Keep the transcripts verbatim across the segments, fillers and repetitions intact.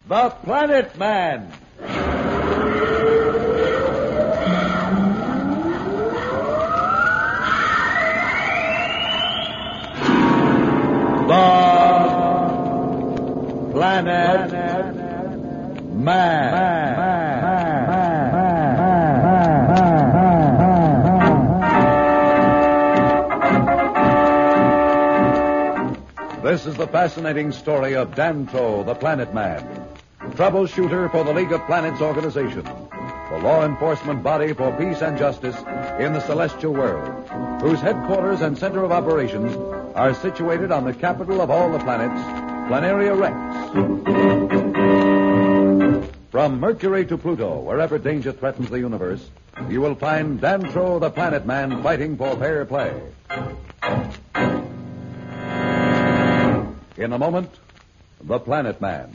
The Planet Man. The Planet Man. This is the fascinating story of Dantro, the Planet Man, troubleshooter for the League of Planets organization, the law enforcement body for peace and justice in the celestial world, whose headquarters and center of operations are situated on the capital of all the planets, Planaria Rex. From Mercury to Pluto, wherever danger threatens the universe, you will find Dantro, the Planet Man, fighting for fair play. In a moment, The Planet Man.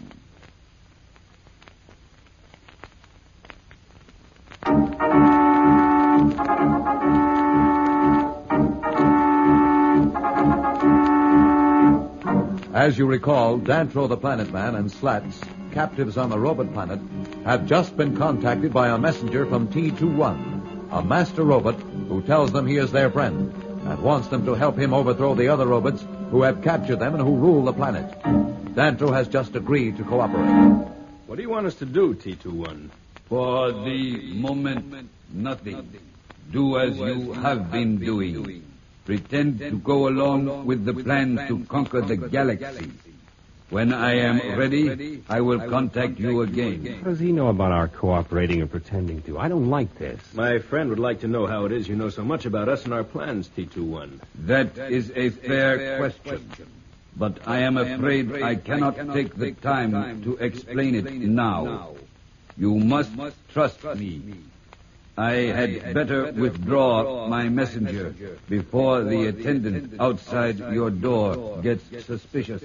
As you recall, Dantro the Planet Man and Slats, captives on the robot planet, have just been contacted by a messenger from T twenty-one, a master robot who tells them he is their friend and wants them to help him overthrow the other robots who have captured them and who rule the planet. Dantro has just agreed to cooperate. What do you want us to do, T twenty-one? For the moment, nothing. Do as you have been doing. Pretend to go along with the plans to conquer the galaxy. When I am ready, I will contact you again. What does he know about our cooperating or pretending to? I don't like this. My friend would like to know how it is you know so much about us and our plans, T twenty-one. That is a fair question. But I am afraid I cannot take the time to explain it now. You must trust me. I had better withdraw my messenger before the attendant outside your door gets suspicious.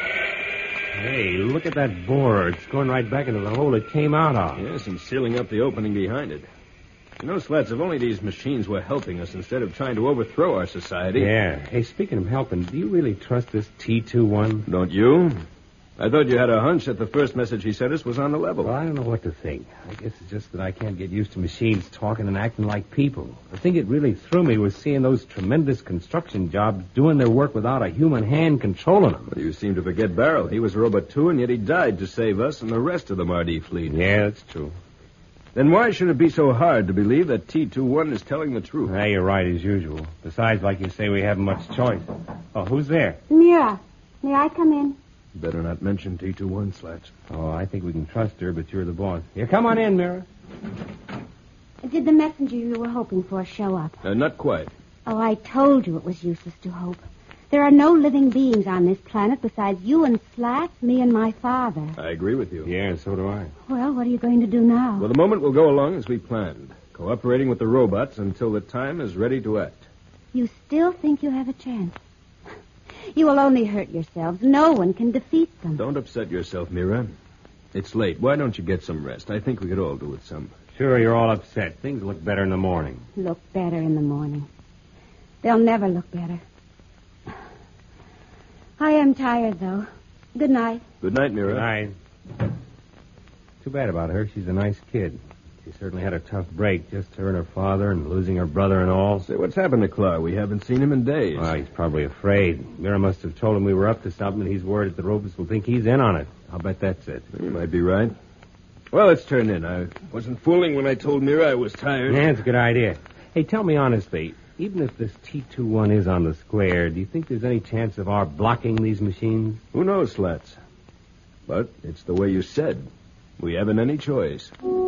Hey, look at that borer. It's going right back into the hole it came out of. Yes, and sealing up the opening behind it. You know, Slats, if only these machines were helping us instead of trying to overthrow our society. Yeah. Hey, speaking of helping, do you really trust this T twenty-one? Don't you? I thought you had a hunch that the first message he sent us was on the level. Well, I don't know what to think. I guess it's just that I can't get used to machines talking and acting like people. The thing that really threw me was seeing those tremendous construction jobs doing their work without a human hand controlling them. Well, you seem to forget Barrel. He was Robot two, and yet he died to save us and the rest of the Mardi fleet. Yeah, that's true. Then why should it be so hard to believe that T twenty-one is telling the truth? Yeah, you're right, as usual. Besides, like you say, we haven't much choice. Oh, who's there? Mira, may I come in? Better not mention T twenty-one, Slats. Oh, I think we can trust her, but you're the boss. Here, come on in, Mira. Did the messenger you were hoping for show up? Uh, not quite. Oh, I told you it was useless to hope. There are no living beings on this planet besides you and Slats, me and my father. I agree with you. Yeah, so do I. Well, what are you going to do now? Well, the moment will go along as we planned, cooperating with the robots until the time is ready to act. You still think you have a chance? You will only hurt yourselves. No one can defeat them. Don't upset yourself, Mira. It's late. Why don't you get some rest? I think we could all do with some. Sure, you're all upset. Things look better in the morning. Look better in the morning. They'll never look better. I am tired, though. Good night. Good night, Mira. Good night. Too bad about her. She's a nice kid. She certainly had a tough break, just her and her father and losing her brother and all. Say, what's happened to Clark? We haven't seen him in days. Well, he's probably afraid. Mira must have told him we were up to something, and he's worried that the robots will think he's in on it. I'll bet that's it. You might be right. Well, let's turn in. I wasn't fooling when I told Mira I was tired. Yeah, it's a good idea. Hey, tell me honestly, even if this T twenty-one is on the square, do you think there's any chance of our blocking these machines? Who knows, Slats? But it's the way you said. We haven't any choice.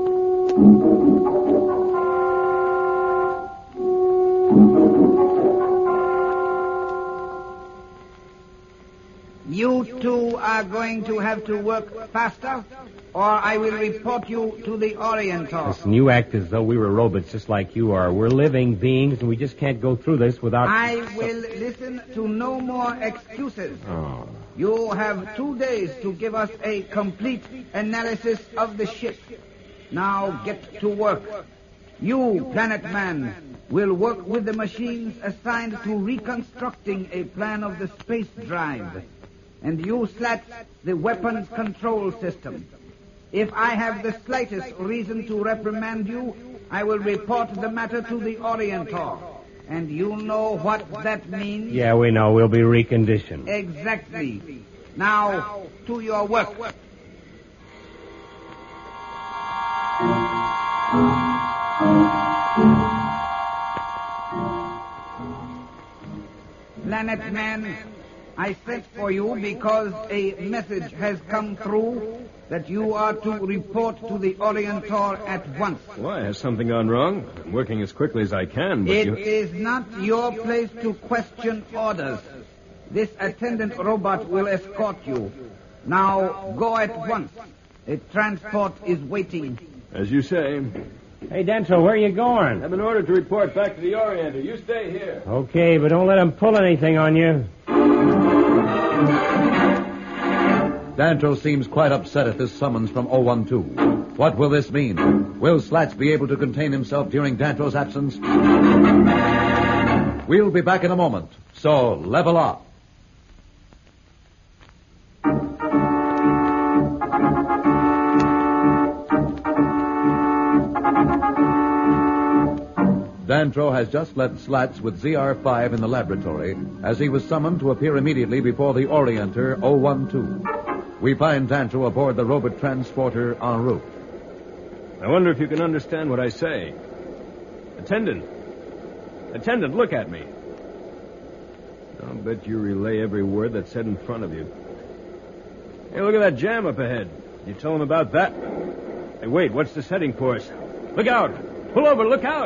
You two are going to have to work faster, or I will report you to the Oriental. Listen, you act as though we were robots just like you are. We're living beings, and we just can't go through this without... I will listen to no more excuses. Oh. You have two days to give us a complete analysis of the ship. Now get to work. You, Planet Man, will work with the machines assigned to reconstructing a plan of the space drive. And you, Slats, the weapons control system. If I have the slightest reason to reprimand you, I will report the matter to the Orientor. And you know what that means? Yeah, we know. We'll be reconditioned. Exactly. Now, to your work. Planet Man, I sent for you because a message has come through that you are to report to the Orientor at once. Why, has something gone wrong? I'm working as quickly as I can, but It you... is not your place to question orders. This attendant robot will escort you. Now, go at once. A transport is waiting. As you say. Hey, Dentro, where are you going? I've been ordered to report back to the Orientor. You stay here. Okay, but don't let him pull anything on you. Dantro seems quite upset at this summons from oh one two. What will this mean? Will Slats be able to contain himself during Dantro's absence? We'll be back in a moment, so level up. Dantro has just left Slats with Z R five in the laboratory as he was summoned to appear immediately before the Orientor oh one two. We find Dantro aboard the robot transporter en route. I wonder if you can understand what I say. Attendant. Attendant, look at me. I'll bet you relay every word that's said in front of you. Hey, look at that jam up ahead. You tell them about that? Hey, wait, what's the setting for us? Look out! Pull over, look out!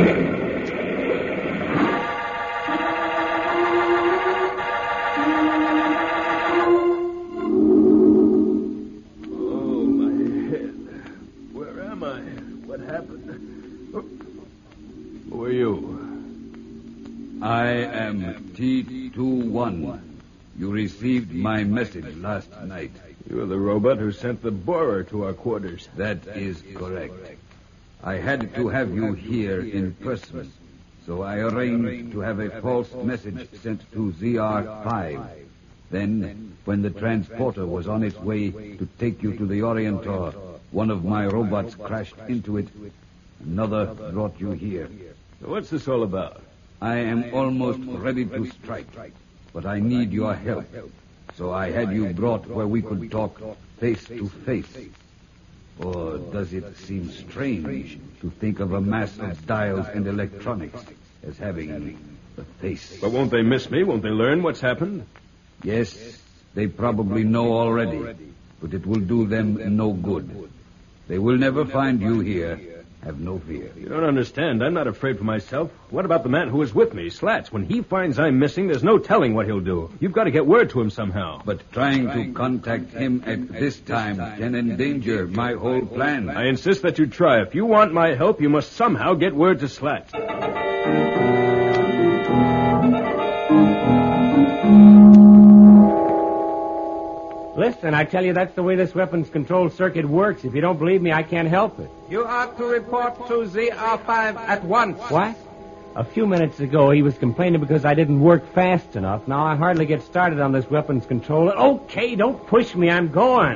Oh, my head. Where am I? What happened? Who are you? I am T twenty-one. You received my message last night. You're the robot who sent the borer to our quarters. That is correct. I had to have you here in person, so I arranged to have a false message sent to Z R five. Then, when the transporter was on its way to take you to the Orientor, one of my robots crashed into it. Another brought you here. What's this all about? I am almost ready to strike, but I need your help. So I had you brought where we could talk face to face. Or does it seem strange to think of a mass of dials and electronics as having a face? But won't they miss me? Won't they learn what's happened? Yes, they probably know already, but it will do them no good. They will never find you here. Have no fear. You don't understand. I'm not afraid for myself. What about the man who was with me, Slats? When he finds I'm missing, there's no telling what he'll do. You've got to get word to him somehow. But trying to contact him at this time can endanger my whole plan. I insist that you try. If you want my help, you must somehow get word to Slats. Listen, I tell you, that's the way this weapons control circuit works. If you don't believe me, I can't help it. You are to report to Z R five at once. What? A few minutes ago, he was complaining because I didn't work fast enough. Now I hardly get started on this weapons control. Okay, don't push me. I'm going.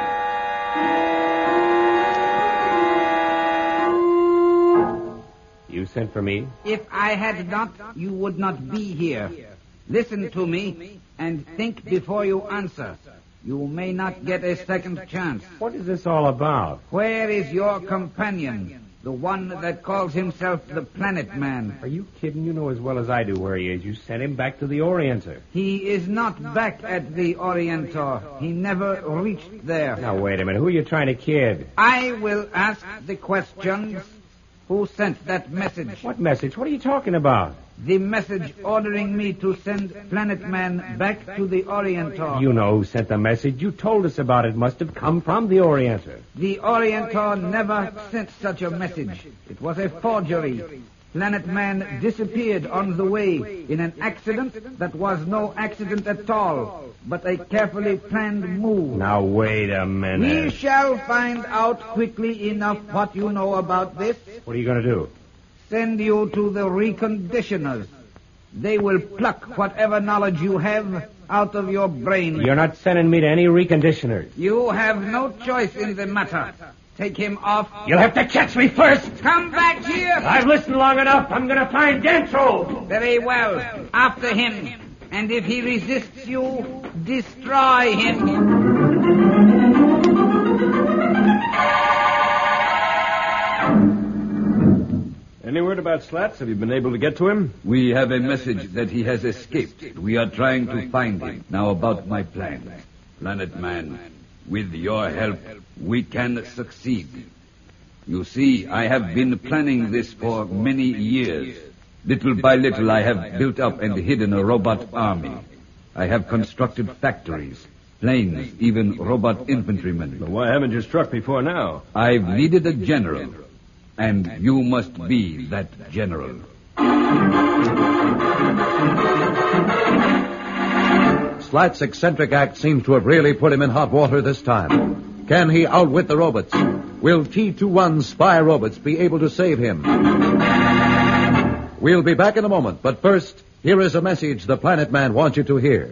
You sent for me? If I had not, you would not be here. Listen to me and think before you answer. You may not get a second chance. What is this all about? Where is your companion? The one that calls himself the Planet Man. Are you kidding? You know as well as I do where he is. You sent him back to the Orientor. He is not back at the Orientor. He never reached there. Now, wait a minute. Who are you trying to kid? I will ask the questions. Who sent that message? What message? What are you talking about? The message ordering me to send Planet Man back to the Orientor. You know who sent the message. You told us about it. Must have come from the Orientor. The Orientor never sent such a message. It was a forgery. Planet Man disappeared on the way in an accident that was no accident at all, but a carefully planned move. Now, wait a minute. We shall find out quickly enough what you know about this. What are you going to do? Send you to the reconditioners. They will pluck whatever knowledge you have out of your brain. You're not sending me to any reconditioners. You have no choice in the matter. Take him off. You'll have to catch me first. Come back here. I've listened long enough. I'm going to find Dentro. Very well. After him. And if he resists you, destroy him. Any word about Slats? Have you been able to get to him? We have a message that he has escaped. We are trying to find him. Now about my plan. Planet Man, with your help, we can succeed. You see, I have been planning this for many years. Little by little, I have built up and hidden a robot army. I have constructed factories, planes, even robot infantrymen. But why haven't you struck before now? I've needed a general, and you must be that general. Slat's eccentric act seems to have really put him in hot water this time. Can he outwit the robots? Will T twenty-one spy robots be able to save him? We'll be back in a moment, but first, here is a message the Planet Man wants you to hear.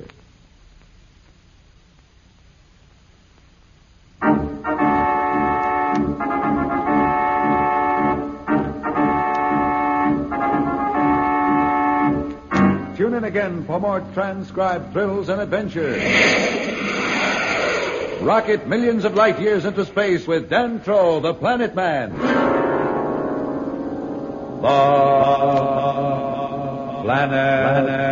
Tune in again for more transcribed thrills and adventures. Rocket millions of light years into space with Dantro, the Planet Man. The Planet